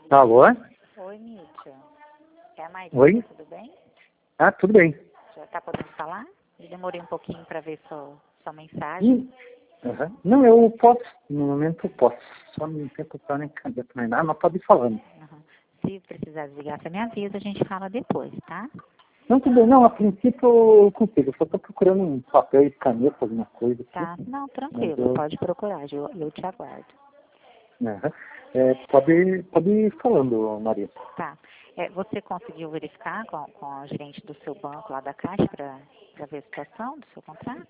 Alô? Oi, Mítia. É a Maria, Oi? tudo bem? Ah, tudo bem. Já tá podendo falar? Eu demorei um pouquinho para ver sua mensagem. Aham. Não, eu posso. No momento eu posso. Só não tem papel nem caneta nem nada, mas pode ir falando. Uhum. Se precisar desligar, você me avisa, a gente fala depois, tá? Não, tudo bem. Não, a princípio eu consigo. Eu só estou procurando um papel e caneta, alguma coisa aqui. Tá? Não, Mas tranquilo, eu... pode procurar, eu te aguardo. Aham. Pode ir falando, Maria. Tá. Você conseguiu verificar com a gerente do seu banco lá da Caixa para ver a situação do seu contrato?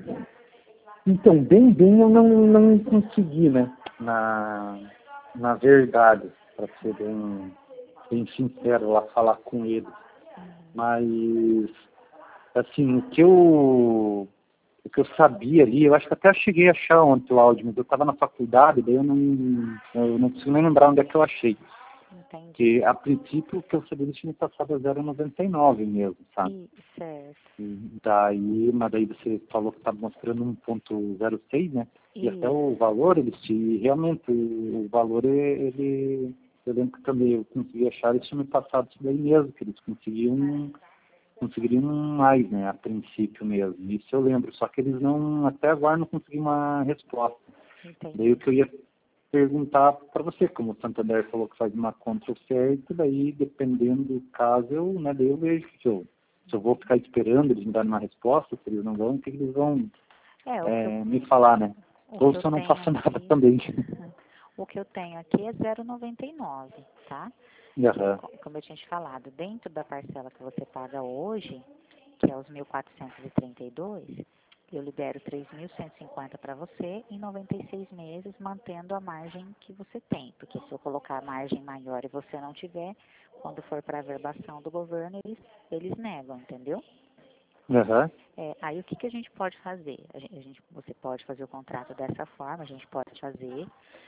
Então, bem, eu não consegui, né? Na verdade, para ser bem sincero, lá falar com ele. Mas, assim, o que eu sabia ali, eu acho que até cheguei a achar ontem o áudio, mas eu estava na faculdade, daí eu não consigo nem lembrar onde é que eu achei. Entendi. Porque, a princípio, o que eu sabia, eles tinham passado a 0,99 mesmo, sabe? Certo. Mas daí você falou que estava mostrando 1,06, né? E até Isso. o valor, realmente, o valor, eu lembro que também eu consegui achar, eles tinham me passado isso daí mesmo, que eles conseguiriam mais, né, a princípio mesmo. Isso eu lembro, só que eles até agora não conseguiram uma resposta. Entendi. Daí o que eu ia perguntar para você, como o Santander falou que faz uma conta certa, daí dependendo do caso, daí eu vejo se eu vou ficar esperando eles me darem uma resposta, se eles não vão, o que eles vão me falar, né? Ou se eu não faço nada também. O que eu tenho aqui é 0,99, tá? Aham. Como eu tinha te falado, dentro da parcela que você paga hoje, que é os 1.432, eu libero 3.150 para você em 96 meses, mantendo a margem que você tem. Porque se eu colocar a margem maior e você não tiver, quando for para a averbação do governo, eles negam, entendeu? Aham. Aí o que a gente pode fazer? Você pode fazer o contrato dessa forma, a gente pode fazer.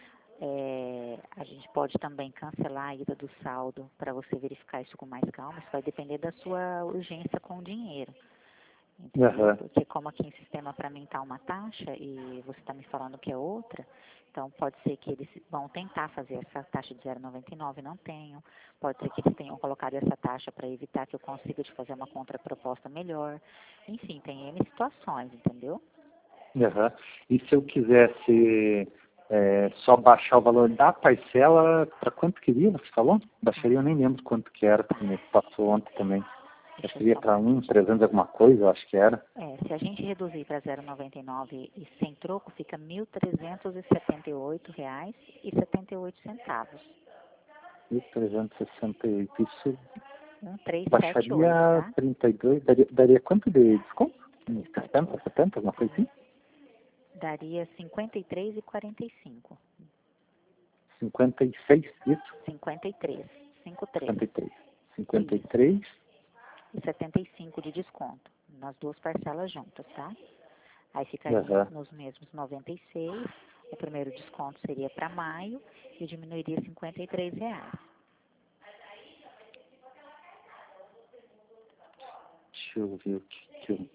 A gente pode também cancelar a ida do saldo para você verificar isso com mais calma. Isso vai depender da sua urgência com o dinheiro. Entendeu? Aham. Porque como aqui em sistema para mim está uma taxa e você está me falando que é outra, então pode ser que eles vão tentar fazer essa taxa de 0,99 não tenham. Pode ser que eles tenham colocado essa taxa para evitar que eu consiga te fazer uma contraproposta melhor. Enfim, tem N situações, entendeu? Aham. E se eu quisesse só baixar o valor da parcela, para quanto que ia, você falou? Baixaria, eu nem lembro quanto que era, porque me passou ontem também. Acho que ia para 300 alguma coisa, eu acho que era. Se a gente reduzir para 0,99 e sem troco, fica R$ 1.378,78. 1.368. Isso 1.378, baixaria tá? 32, daria quanto de desconto? 70, alguma coisa assim? Daria 53,45. 56, isso? 53. 53. 53. 53. E 75 de desconto. Nas duas parcelas juntas, tá? Aí ficaria Aham. nos mesmos 96. O primeiro desconto seria para maio e diminuiria R$ 53. Deixa eu ver o que eu...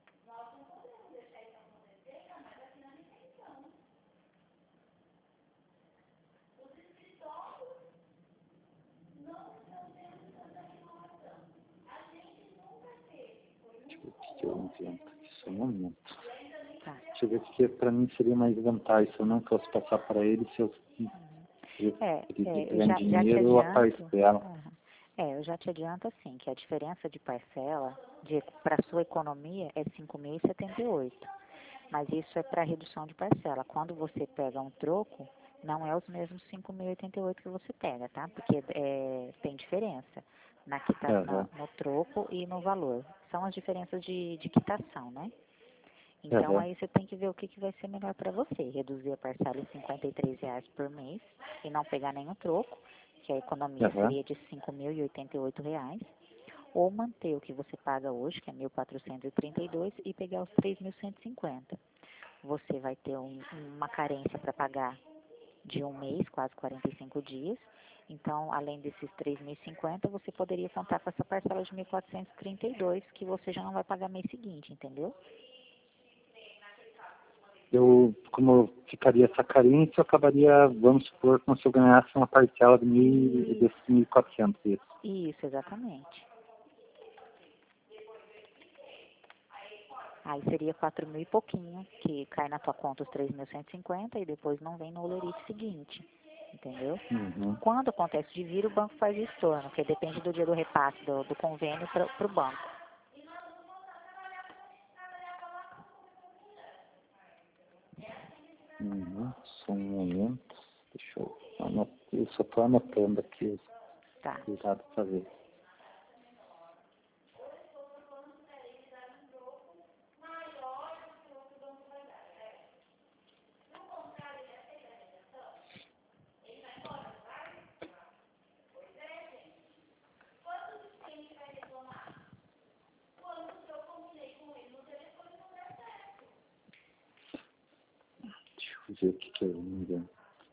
Deixa eu ver o que eu invento aqui, só um momento. Tá. Deixa eu ver o que para mim seria mais vantagem se eu não fosse passar para ele, se eu ganhar dinheiro ou a parcela. Eu já te adianto assim, que a diferença de parcela para a sua economia é 5.078. Mas isso é para redução de parcela. Quando você pega um troco, não é os mesmos 5.088 que você pega, tá? Porque tem diferença na quitação, no troco e no valor. São as diferenças de quitação, né? Então, aí você tem que ver o que vai ser melhor para você. Reduzir a parcela em R$ 53 por mês e não pegar nenhum troco, que a economia seria de R$ 5.088, ou manter o que você paga hoje, que é 1.432, e pegar os 3.150. Você vai ter uma carência para pagar de um mês, quase 45 dias. Então, além desses 3.050, você poderia contar com essa parcela de 1.432, que você já não vai pagar mês seguinte, entendeu? como eu ficaria essa carência, eu acabaria, vamos supor, como se eu ganhasse uma parcela desses 1.400. Isso, exatamente. Aí seria 4.000 e pouquinho, que cai na tua conta os 3.150 e depois não vem no holerite seguinte, entendeu? Uhum. Quando acontece de vir, o banco faz o estorno, porque depende do dia do repasse do convênio para o banco. Uhum. Só um momento. Deixa eu anotar. Eu só estou anotando aqui Tá. os dados para ver. Deixa eu ver o que eu me engano.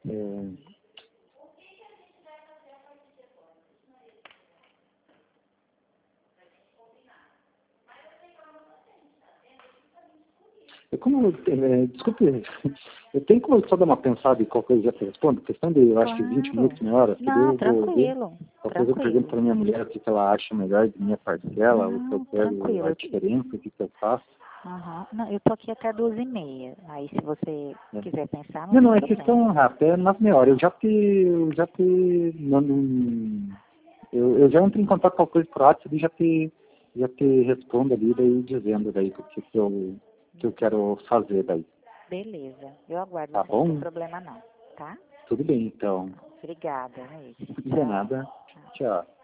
Desculpe, eu tenho como só dar uma pensada em qual coisa já te respondo? Questão de, eu acho que 20 minutos, meia hora. Não, tranquilo. Depois eu pergunto para minha mulher o que ela acha melhor de minha parcela, o que eu quero, tranquilo. a diferença, o que eu faço. Não, eu tô aqui até 12h30. Aí se você quiser pensar, Não, é tem questão rápida, é nas meia hora. Eu já te mando eu já entro em contato com a coisa por WhatsApp e já te respondo ali, daí dizendo daí o que eu quero fazer daí. Beleza, eu aguardo. Tá bom? Não tem problema não, tá? Tudo bem, então. Obrigada, Luiz. De nada. Tchau.